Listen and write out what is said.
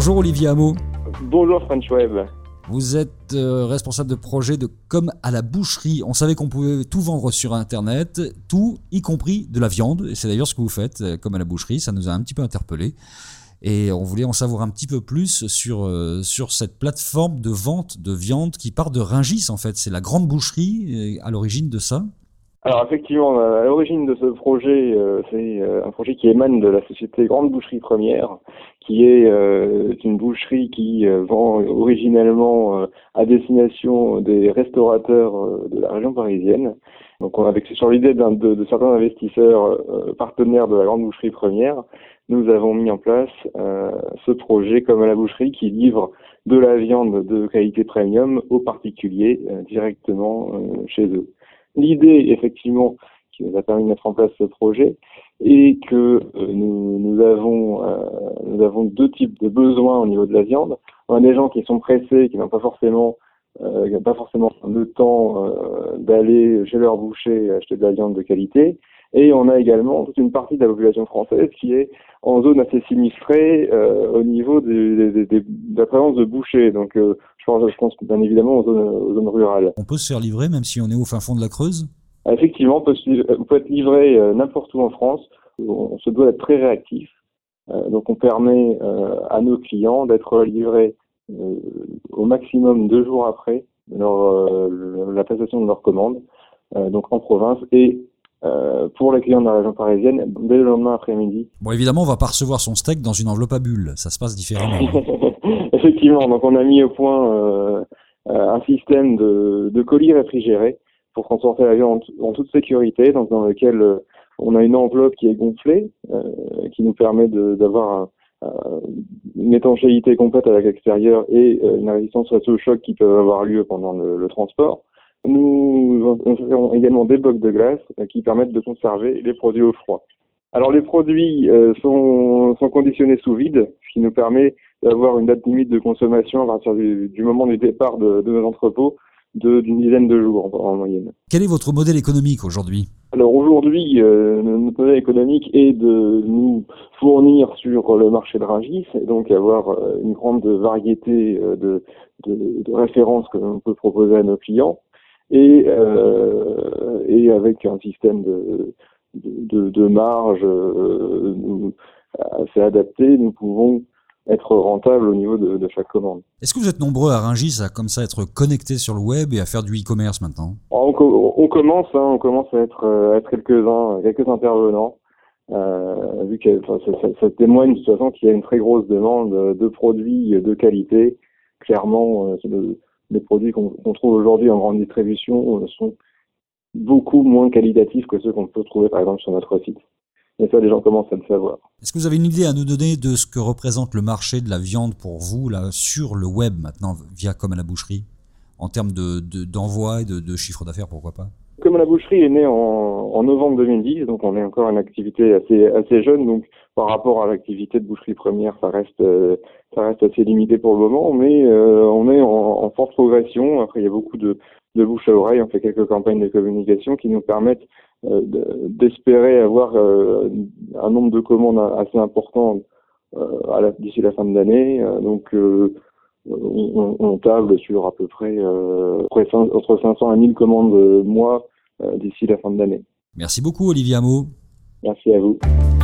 Bonjour Olivier Hameau. Bonjour French Web. Vous êtes responsable de projet de Comme à la boucherie. On savait qu'on pouvait tout vendre sur Internet, tout, y compris de la viande. Et c'est d'ailleurs ce que vous faites, Comme à la boucherie. Ça nous a un petit peu interpellés. Et on voulait en savoir un petit peu plus sur cette plateforme de vente de viande qui part de Rungis, en fait. C'est la grande boucherie à l'origine de ça. Alors effectivement, à l'origine de ce projet, c'est un projet qui émane de la société Grande Boucherie Première, qui est une boucherie qui vend originellement à destination des restaurateurs de la région parisienne. Donc avec sur l'idée de certains investisseurs partenaires de la Grande Boucherie Première, nous avons mis en place ce projet Comme à la boucherie qui livre de la viande de qualité premium aux particuliers directement chez eux. L'idée, effectivement, qui nous a permis de mettre en place ce projet, est que nous avons deux types de besoins au niveau de la viande. On a des gens qui sont pressés, qui n'ont pas forcément le temps d'aller chez leur boucher acheter de la viande de qualité. Et on a également toute une partie de la population française qui est en zone assez sinistrée au niveau de la présence de bouchers. Donc je pense bien évidemment aux zones rurales. On peut se faire livrer même si on est au fin fond de la Creuse ? Effectivement, on peut être livré n'importe où en France. On se doit d'être très réactif. Donc on permet à nos clients d'être livrés au maximum 2 jours après la passation de leur commande, donc en province, et pour les clients de la région parisienne, dès le lendemain après-midi. Bon, évidemment, on va pas recevoir son steak dans une enveloppe à bulles. Ça se passe différemment. Effectivement, donc on a mis au point un système de colis réfrigérés pour transporter la viande en toute sécurité, donc dans lequel on a une enveloppe qui est gonflée, qui nous permet d'avoir une étanchéité complète avec l'extérieur et une résistance face au choc qui peut avoir lieu pendant le transport. Nous avons également des blocs de glace qui permettent de conserver les produits au froid. Alors les produits sont conditionnés sous vide, ce qui nous permet d'avoir une date limite de consommation à partir du moment du départ de nos entrepôts d'une dizaine de jours en moyenne. Quel est votre modèle économique aujourd'hui ? Alors aujourd'hui, notre modèle économique est de nous fournir sur le marché de Rungis et donc avoir une grande variété de références que l'on peut proposer à nos clients et avec un système de marge assez adapté, nous pouvons être rentable au niveau de chaque commande. Est-ce que vous êtes nombreux à Rungis à comme ça être connectés sur le web et à faire du e-commerce maintenant ? On commence à être quelques intervenants, vu que ça témoigne de toute façon qu'il y a une très grosse demande de produits de qualité. Clairement, les produits qu'on trouve aujourd'hui en grande distribution sont beaucoup moins qualitatifs que ceux qu'on peut trouver par exemple sur notre site. Et ça, les gens commencent à le savoir. Est-ce que vous avez une idée à nous donner de ce que représente le marché de la viande pour vous, là, sur le web maintenant, via Comme à la boucherie, en termes d'envoi et de chiffre d'affaires, pourquoi pas ? Comme à la boucherie est né en novembre 2010, donc on est encore une activité assez jeune, donc par rapport à l'activité de boucherie première, ça reste assez limité pour le moment, mais on est en forte progression. Après, il y a beaucoup de bouche à oreille, on fait quelques campagnes de communication qui nous permettent d'espérer avoir un nombre de commandes assez important d'ici la fin de l'année. Donc on table sur à peu près entre 500 et 1000 commandes mois d'ici la fin de l'année. Merci beaucoup Olivier Hameau. Merci à vous.